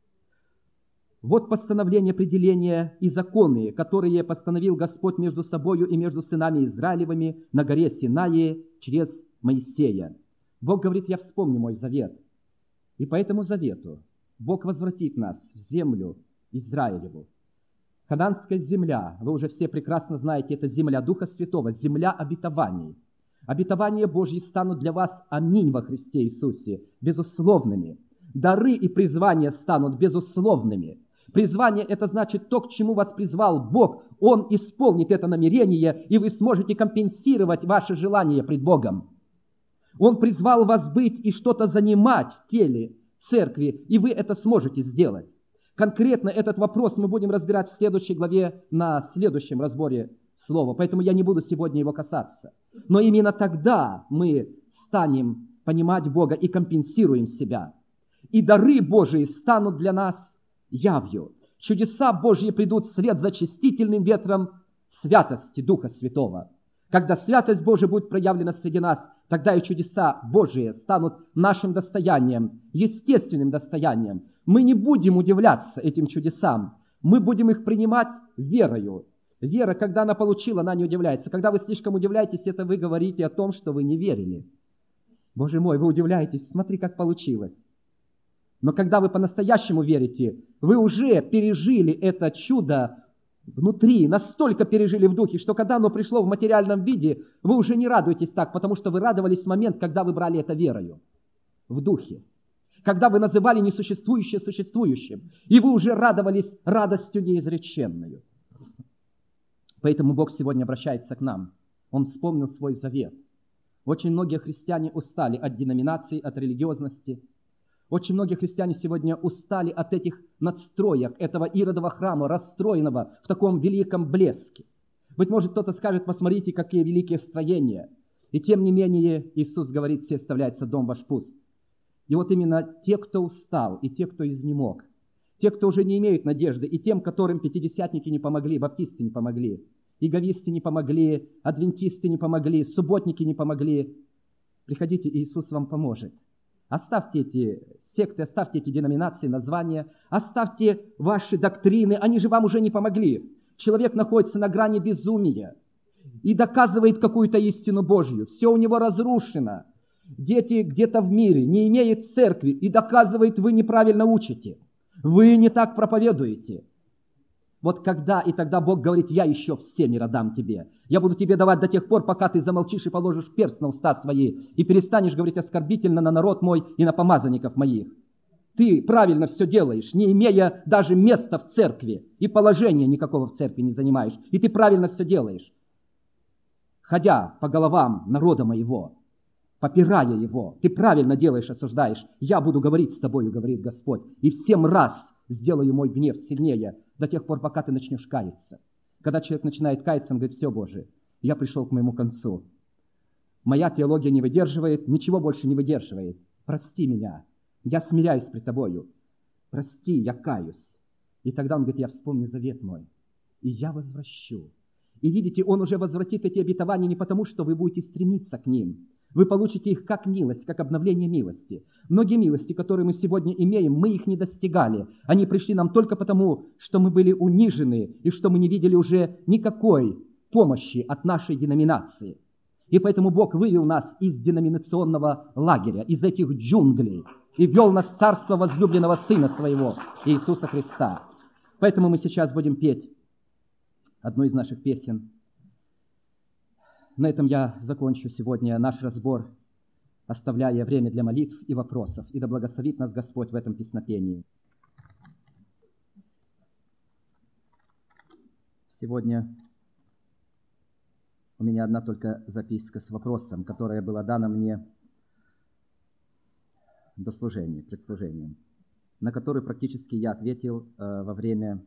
Вот постановления, определения и законы, которые постановил Господь между собою и между сынами Израилевыми на горе Синае через Моисея. Бог говорит: я вспомню мой завет. И по этому завету Бог возвратит нас в землю Израилеву. Ханаанская земля, вы уже все прекрасно знаете, это земля Духа Святого, земля обетований. Обетования Божьи станут для вас, аминь, во Христе Иисусе, безусловными. Дары и призвания станут безусловными. Призвание – это значит то, к чему вас призвал Бог. Он исполнит это намерение, и вы сможете компенсировать ваше желание пред Богом. Он призвал вас быть и что-то занимать в теле церкви, и вы это сможете сделать. Конкретно этот вопрос мы будем разбирать в следующей главе на следующем разборе слова, поэтому я не буду сегодня его касаться. Но именно тогда мы станем понимать Бога и компенсируем себя. И дары Божии станут для нас явью. Чудеса Божьи придут вслед за чистительным ветром святости Духа Святого. Когда святость Божия будет проявлена среди нас, тогда и чудеса Божии станут нашим достоянием, естественным достоянием. Мы не будем удивляться этим чудесам, мы будем их принимать верою. Вера, когда она получила, она не удивляется. Когда вы слишком удивляетесь, это вы говорите о том, что вы не верили. Боже мой, вы удивляетесь, смотри, как получилось. Но когда вы по-настоящему верите, вы уже пережили это чудо внутри, настолько пережили в духе, что когда оно пришло в материальном виде, вы уже не радуетесь так, потому что вы радовались в момент, когда вы брали это верою, в духе. Когда вы называли несуществующее существующим, и вы уже радовались радостью неизреченную. Поэтому Бог сегодня обращается к нам. Он вспомнил свой завет. Очень многие христиане устали от деноминаций, от религиозности. Очень многие христиане сегодня устали от этих надстроек, этого Иродова храма, расстроенного в таком великом блеске. Быть может, кто-то скажет: посмотрите, какие великие строения. И тем не менее, Иисус говорит: все оставляется дом ваш пуст. И вот именно те, кто устал, и те, кто изнемог, те, кто уже не имеют надежды, и тем, которым пятидесятники не помогли, баптисты не помогли, иеговисты не помогли, адвентисты не помогли, субботники не помогли, приходите, и Иисус вам поможет. Оставьте эти секты, оставьте эти деноминации, названия, оставьте ваши доктрины, они же вам уже не помогли. Человек находится на грани безумия и доказывает какую-то истину Божью. Все у него разрушено. Дети где-то в мире, не имеют церкви, и доказывает: вы неправильно учите, вы не так проповедуете. Вот когда и тогда Бог говорит: я еще все мира дам тебе. Я буду тебе давать до тех пор, пока ты замолчишь и положишь перст на уста свои, и перестанешь говорить оскорбительно на народ мой и на помазанников моих. Ты правильно все делаешь, не имея даже места в церкви, и положения никакого в церкви не занимаешь, и ты правильно все делаешь. Ходя по головам народа моего, попирая его, ты правильно делаешь, осуждаешь. Я буду говорить с тобою, говорит Господь, и в семь раз сделаю мой гнев сильнее, до тех пор, пока ты начнешь каяться. Когда человек начинает каяться, он говорит: все, Боже, я пришел к моему концу. Моя теология не выдерживает, ничего больше не выдерживает. Прости меня, я смиряюсь пред тобою. Прости, я каюсь. И тогда он говорит: я вспомню завет мой, и я возвращу. И видите, Он уже возвратит эти обетования не потому, что вы будете стремиться к ним. Вы получите их как милость, как обновление милости. Многие милости, которые мы сегодня имеем, мы их не достигали. Они пришли нам только потому, что мы были унижены и что мы не видели уже никакой помощи от нашей деноминации. И поэтому Бог вывел нас из деноминационного лагеря, из этих джунглей, и ввел нас в царство возлюбленного Сына Своего, Иисуса Христа. Поэтому мы сейчас будем петь одну из наших песен. На этом я закончу сегодня наш разбор, оставляя время для молитв и вопросов. И да благословит нас Господь в этом песнопении. Сегодня у меня одна только записка с вопросом, которая была дана мне до служения, пред служением, на которую практически я ответил э, во время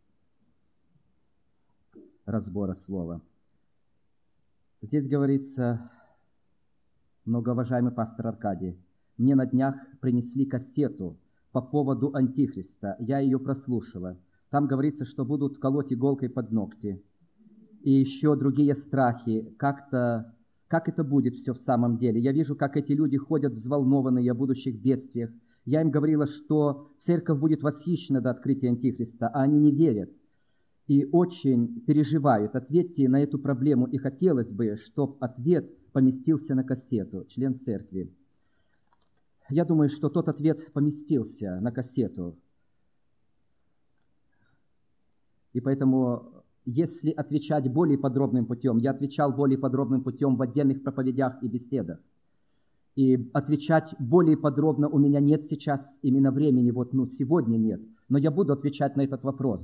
разбора слова. Здесь говорится: многоуважаемый пастор Аркадий, мне на днях принесли кассету по поводу Антихриста. Я ее прослушала. Там говорится, что будут колоть иголкой под ногти. И еще другие страхи. Как-то, как это будет все в самом деле? Я вижу, как эти люди ходят взволнованные о будущих бедствиях. Я им говорила, что церковь будет восхищена до открытия Антихриста, а они не верят. И очень переживают. Ответьте на эту проблему, и хотелось бы, чтобы ответ поместился на кассету, член церкви. Я думаю, что тот ответ поместился на кассету. И поэтому, если отвечать более подробным путем, я отвечал более подробным путем в отдельных проповедях и беседах. И отвечать более подробно у меня нет сейчас именно времени, вот ну сегодня нет, но я буду отвечать на этот вопрос.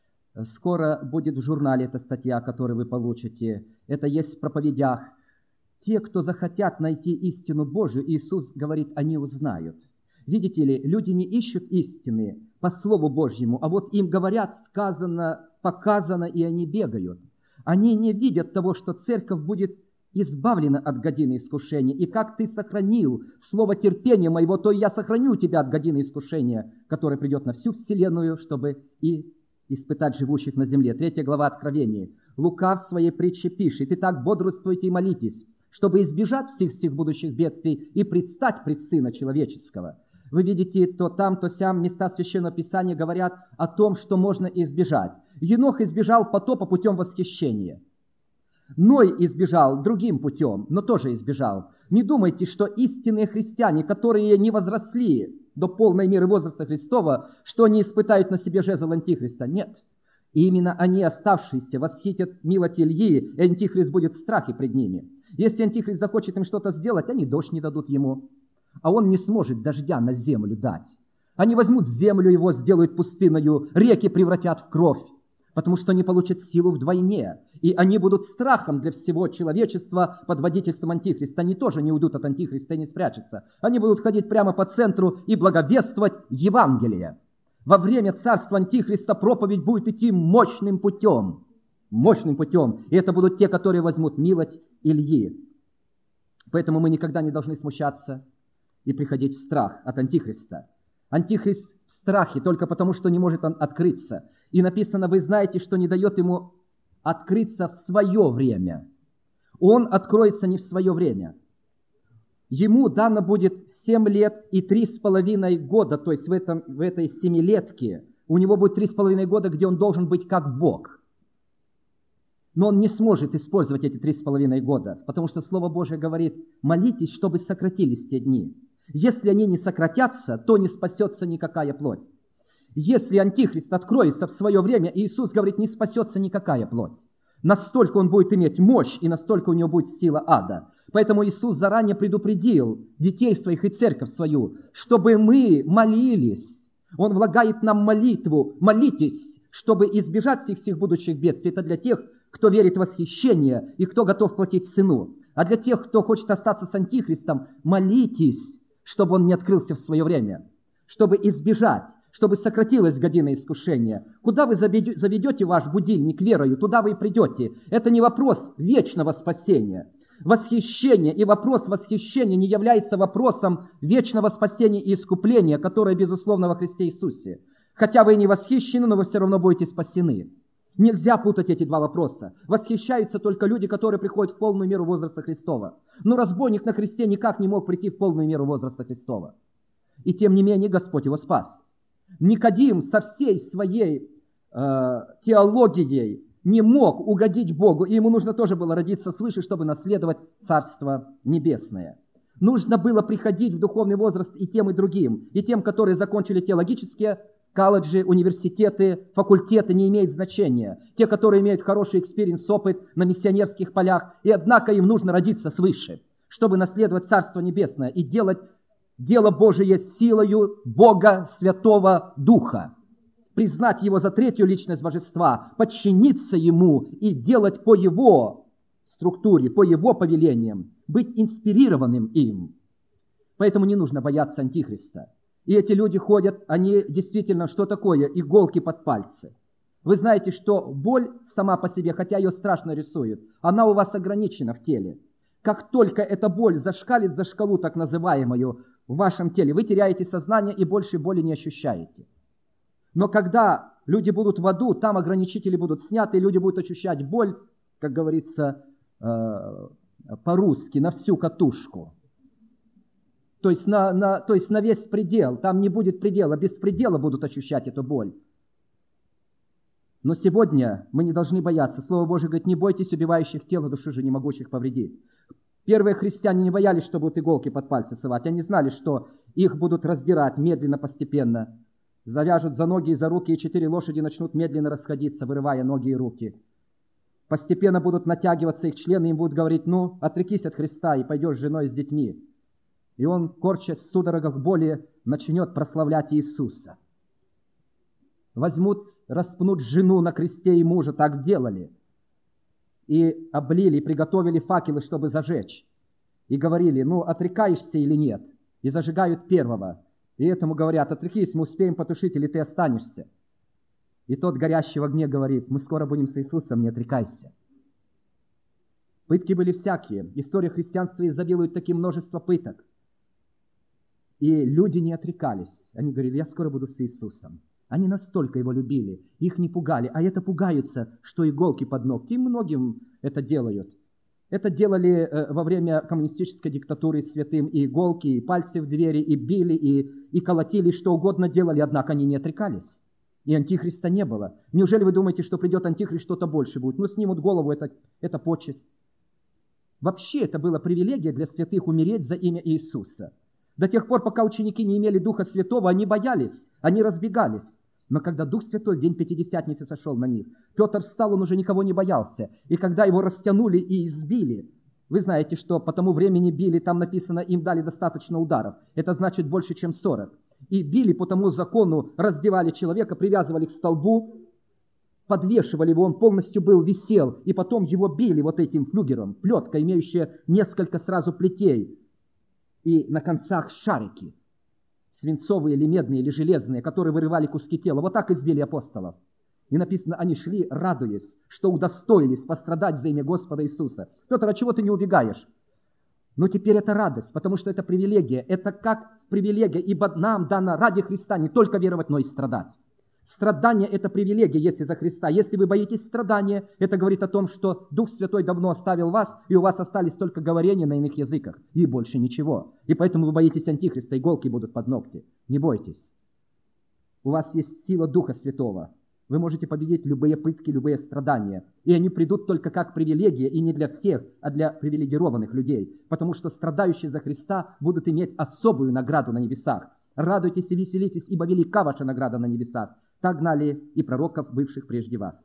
Скоро будет в журнале эта статья, которую вы получите. Это есть в проповедях. Те, кто захотят найти истину Божию, Иисус говорит, они узнают. Видите ли, люди не ищут истины по Слову Божьему, а вот им говорят, сказано, показано, и они бегают. Они не видят того, что церковь будет избавлена от годины искушения. И как ты сохранил слово терпения моего, то и я сохраню тебя от годины искушения, которое придет на всю вселенную, чтобы и испытать живущих на земле. Третья глава Откровения. Лука в своей притче пишет: «Итак, бодрствуйте и молитесь, чтобы избежать всех всех будущих бедствий и предстать пред Сына Человеческого». Вы видите, то там, то сям места Священного Писания говорят о том, что можно избежать. Енох избежал потопа путем восхищения. Ной избежал другим путем, но тоже избежал. Не думайте, что истинные христиане, которые не возросли до полной меры возраста Христова, что они испытают на себе жезл Антихриста. Нет. И именно они, оставшиеся, восхитят милость Ильи, и Антихрист будет в страхе пред ними. Если Антихрист захочет им что-то сделать, они дождь не дадут ему, а он не сможет дождя на землю дать. Они возьмут землю его, сделают пустыною, реки превратят в кровь, потому что они получат силу вдвойне, и они будут страхом для всего человечества под водительством Антихриста. Они тоже не уйдут от Антихриста и не спрячутся. Они будут ходить прямо по центру и благовествовать Евангелие. Во время царства Антихриста проповедь будет идти мощным путем. Мощным путем. И это будут те, которые возьмут милость Ильи. Поэтому мы никогда не должны смущаться и приходить в страх от Антихриста. Антихрист в страхе только потому, что не может он открыться. И написано, вы знаете, что не дает ему открыться в свое время. Он откроется не в свое время. Ему дано будет семь лет и три с половиной года, то есть в, этом, в этой семилетке у него будет три с половиной года, где он должен быть как Бог. Но он не сможет использовать эти три с половиной года, потому что Слово Божие говорит, молитесь, чтобы сократились те дни. Если они не сократятся, то не спасется никакая плоть. Если Антихрист откроется в свое время, Иисус говорит, не спасется никакая плоть. Настолько он будет иметь мощь, и настолько у него будет сила ада. Поэтому Иисус заранее предупредил детей своих и церковь свою, чтобы мы молились. Он влагает нам молитву. Молитесь, чтобы избежать всех всех будущих бедствий. Это для тех, кто верит в восхищение и кто готов платить цену. А для тех, кто хочет остаться с Антихристом, молитесь, чтобы он не открылся в свое время, чтобы избежать, чтобы сократилась година искушения. Куда вы заведете ваш будильник верою, туда вы и придете. Это не вопрос вечного спасения. Восхищение и вопрос восхищения не является вопросом вечного спасения и искупления, которое, безусловно, во Христе Иисусе. Хотя вы и не восхищены, но вы все равно будете спасены. Нельзя путать эти два вопроса. Восхищаются только люди, которые приходят в полную меру возраста Христова. Но разбойник на кресте никак не мог прийти в полную меру возраста Христова. И тем не менее Господь его спас. Никодим со всей своей э, теологией не мог угодить Богу, и ему нужно тоже было родиться свыше, чтобы наследовать Царство Небесное. Нужно было приходить в духовный возраст и тем, и другим. И тем, которые закончили теологические колледжи, университеты, факультеты, не имеет значения. Те, которые имеют хороший экспириенс, опыт на миссионерских полях, и однако им нужно родиться свыше, чтобы наследовать Царство Небесное и делать дело Божие силою Бога Святого Духа. Признать Его за третью личность Божества, подчиниться Ему и делать по Его структуре, по Его повелениям, быть инспирированным им. Поэтому не нужно бояться Антихриста. И эти люди ходят, они действительно, что такое? Иголки под пальцы. Вы знаете, что боль сама по себе, хотя ее страшно рисует, она у вас ограничена в теле. Как только эта боль зашкалит за шкалу, так называемую, в вашем теле, вы теряете сознание и больше боли не ощущаете. Но когда люди будут в аду, там ограничители будут сняты, и люди будут ощущать боль, как говорится, по-русски, на всю катушку. То есть на, на, то есть на весь предел. Там не будет предела, без предела будут ощущать эту боль. Но сегодня мы не должны бояться. Слово Божие говорит, не бойтесь убивающих тела, души же не могущих повредить. Первые христиане не боялись, что будут иголки под пальцы совать. Они знали, что их будут раздирать медленно, постепенно. Завяжут за ноги и за руки, и четыре лошади начнут медленно расходиться, вырывая ноги и руки. Постепенно будут натягиваться их члены, им будут говорить, ну, отрекись от Христа и пойдешь с женой и с детьми. И он, корчась в судорогах боли, начнет прославлять Иисуса. Возьмут, распнут жену на кресте и мужа, так делали. И облили, и приготовили факелы, чтобы зажечь. И говорили, ну, отрекаешься или нет? И зажигают первого. И этому говорят, отрекись, мы успеем потушить, или ты останешься. И тот, горящий в огне, говорит, мы скоро будем с Иисусом, не отрекайся. Пытки были всякие. История христианства изобилует таким множество пыток. И люди не отрекались. Они говорили, я скоро буду с Иисусом. Они настолько его любили, их не пугали, а это пугаются, что иголки под ногти. И многим это делают. Это делали во время коммунистической диктатуры святым и иголки, и пальцы в двери, и били, и, и колотили, что угодно делали, однако они не отрекались. И антихриста не было. Неужели вы думаете, что придет антихрист, что-то больше будет? Ну, снимут голову, это, это почесть. Вообще, это была привилегия для святых умереть за имя Иисуса. До тех пор, пока ученики не имели Духа Святого, они боялись, они разбегались. Но когда Дух Святой в день Пятидесятницы сошел на них, Петр встал, он уже никого не боялся. И когда его растянули и избили, вы знаете, что по тому времени били, там написано, им дали достаточно ударов. Это значит больше, чем сорок. И били по тому закону, раздевали человека, привязывали к столбу, подвешивали его, он полностью был, висел, и потом его били вот этим флюгером, плетка, имеющая несколько сразу плетей, и на концах шарики, свинцовые или медные, или железные, которые вырывали куски тела. Вот так избили апостолов. И написано, они шли, радуясь, что удостоились пострадать за имя Господа Иисуса. Петр, а чего ты не убегаешь? Но теперь это радость, потому что это привилегия. Это как привилегия, ибо нам дано ради Христа не только веровать, но и страдать. Страдание – это привилегия, если за Христа. Если вы боитесь страдания, это говорит о том, что Дух Святой давно оставил вас, и у вас остались только говорения на иных языках, и больше ничего. И поэтому вы боитесь Антихриста, иголки будут под ногти. Не бойтесь. У вас есть сила Духа Святого. Вы можете победить любые пытки, любые страдания. И они придут только как привилегия, и не для всех, а для привилегированных людей. Потому что страдающие за Христа будут иметь особую награду на небесах. Радуйтесь и веселитесь, ибо велика ваша награда на небесах. Так гнали и пророков, бывших прежде вас.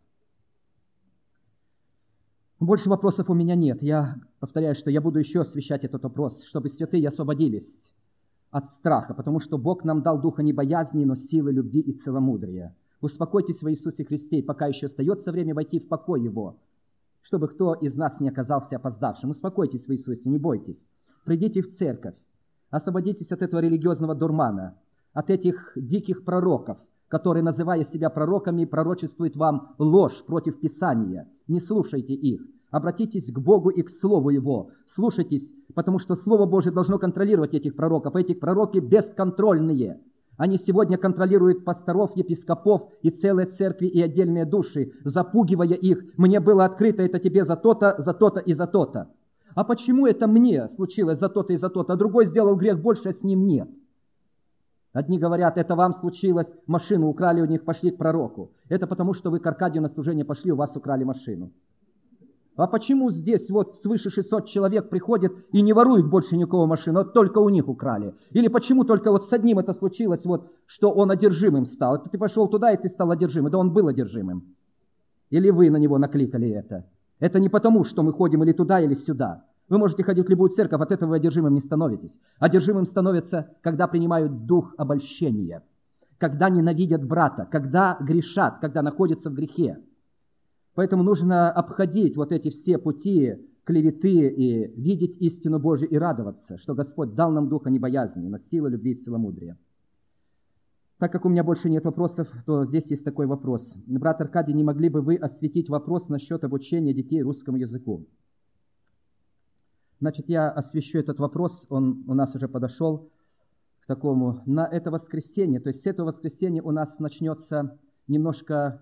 Больше вопросов у меня нет. Я повторяю, что я буду еще освещать этот вопрос, чтобы святые освободились от страха, потому что Бог нам дал духа не боязни, но силы, любви и целомудрия. Успокойтесь в Иисусе Христе, пока еще остается время войти в покой Его, чтобы кто из нас не оказался опоздавшим. Успокойтесь в Иисусе, не бойтесь. Придите в церковь, освободитесь от этого религиозного дурмана, от этих диких пророков, которые, называя себя пророками, пророчествуют вам ложь против Писания. Не слушайте их. Обратитесь к Богу и к Слову Его. Слушайтесь, потому что Слово Божие должно контролировать этих пророков. Этих пророки бесконтрольные. Они сегодня контролируют пасторов, епископов и целые церкви и отдельные души, запугивая их. Мне было открыто это тебе за то-то, за то-то и за то-то. А почему это мне случилось за то-то и за то-то, а другой сделал грех больше, а с ним нет? Одни говорят, это вам случилось, машину украли у них, пошли к пророку. Это потому, что вы к Аркадию на служение пошли, у вас украли машину. А почему здесь вот свыше шестисот человек приходит и не воруют больше никого машину, а только у них украли? Или почему только вот с одним это случилось, вот, что он одержимым стал? Это ты пошел туда, и ты стал одержимым. Да он был одержимым. Или вы на него накликали это? Это не потому, что мы ходим или туда, или сюда. Вы можете ходить в любую церковь, от этого вы одержимым не становитесь. Одержимым становятся, когда принимают дух обольщения, когда ненавидят брата, когда грешат, когда находятся в грехе. Поэтому нужно обходить вот эти все пути клеветы и видеть истину Божию и радоваться, что Господь дал нам духа небоязни, но силы любви и целомудрия. Так как у меня больше нет вопросов, то здесь есть такой вопрос. Брат Аркадий, не могли бы вы осветить вопрос насчет обучения детей русскому языку? Значит, я освещу этот вопрос, он у нас уже подошел к такому. На это воскресенье, то есть с этого воскресенья у нас начнется немножко...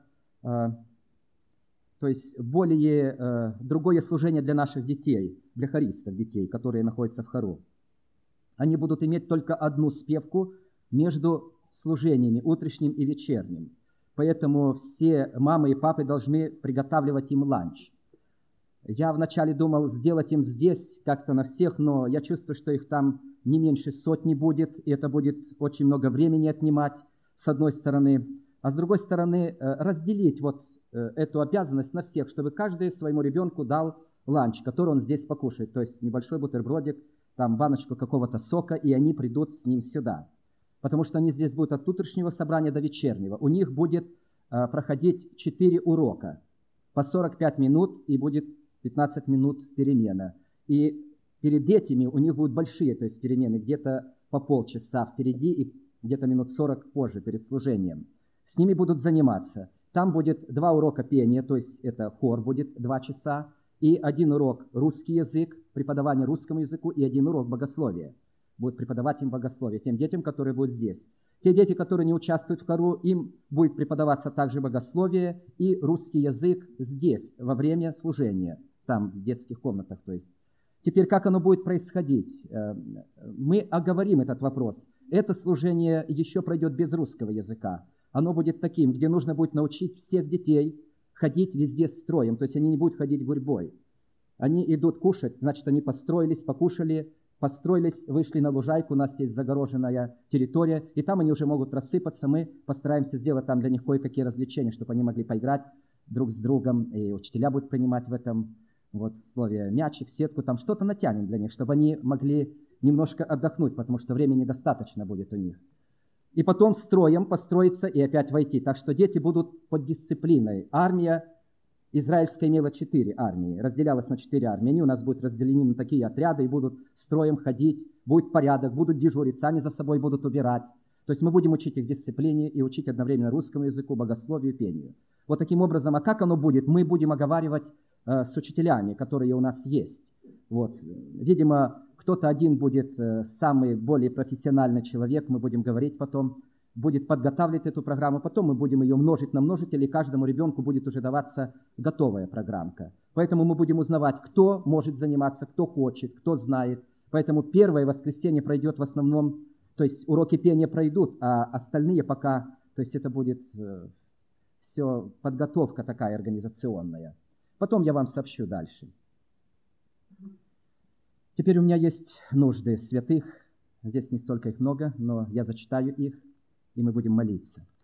То есть более э, другое служение для наших детей, для хористов детей, которые находятся в хору. Они будут иметь только одну спевку между служениями, утренним и вечерним. Поэтому все мамы и папы должны приготавливать им ланч. Я вначале думал сделать им здесь как-то на всех, но я чувствую, что их там не меньше сотни будет, и это будет очень много времени отнимать, с одной стороны. А с другой стороны, э, разделить вот эту обязанность на всех, чтобы каждый своему ребенку дал ланч, который он здесь покушает, то есть небольшой бутербродик, там баночку какого-то сока, и они придут с ним сюда. Потому что они здесь будут от утреннего собрания до вечернего. У них будет э, проходить четыре урока по сорок пять минут, и будет пятнадцать минут перемена. И перед этими у них будут большие, то есть перемены, где-то по полчаса впереди и где-то минут сорок позже перед служением. С ними будут заниматься. Там будет два урока пения, то есть это хор будет два часа, и один урок русский язык, преподавание русскому языку, и один урок богословия. Будет преподавать им богословие, тем детям, которые будут здесь. Те дети, которые не участвуют в хору, им будет преподаваться также богословие и русский язык здесь, во время служения, там, в детских комнатах, то есть. Теперь, как оно будет происходить? Мы оговорим этот вопрос. Это служение еще пройдет без русского языка. Оно будет таким, где нужно будет научить всех детей ходить везде строем, то есть они не будут ходить гурьбой. Они идут кушать, значит, они построились, покушали, построились, вышли на лужайку, у нас есть загороженная территория, и там они уже могут рассыпаться, мы постараемся сделать там для них кое-какие развлечения, чтобы они могли поиграть друг с другом, и учителя будут принимать в этом вот слове мячик, сетку, там что-то натянем для них, чтобы они могли немножко отдохнуть, потому что времени недостаточно будет у них. И потом строем построиться и опять войти. Так что дети будут под дисциплиной. Армия израильская имела четыре армии, разделялась на четыре армии. Они у нас будут разделены на такие отряды и будут строем ходить, будет порядок, будут дежурить, сами за собой будут убирать. То есть мы будем учить их дисциплине и учить одновременно русскому языку, богословию, пению. Вот таким образом, а как оно будет, мы будем оговаривать э, с учителями, которые у нас есть. Вот. Видимо, кто-то один будет э, самый более профессиональный человек, мы будем говорить потом, будет подготавливать эту программу, потом мы будем ее множить на множители, и каждому ребенку будет уже даваться готовая программка. Поэтому мы будем узнавать, кто может заниматься, кто хочет, кто знает. Поэтому первое воскресенье пройдет в основном, то есть уроки пения пройдут, а остальные пока, то есть это будет э, все подготовка такая организационная. Потом я вам сообщу дальше. Теперь у меня есть нужды святых. Здесь не столько их много, но я зачитаю их, и мы будем молиться.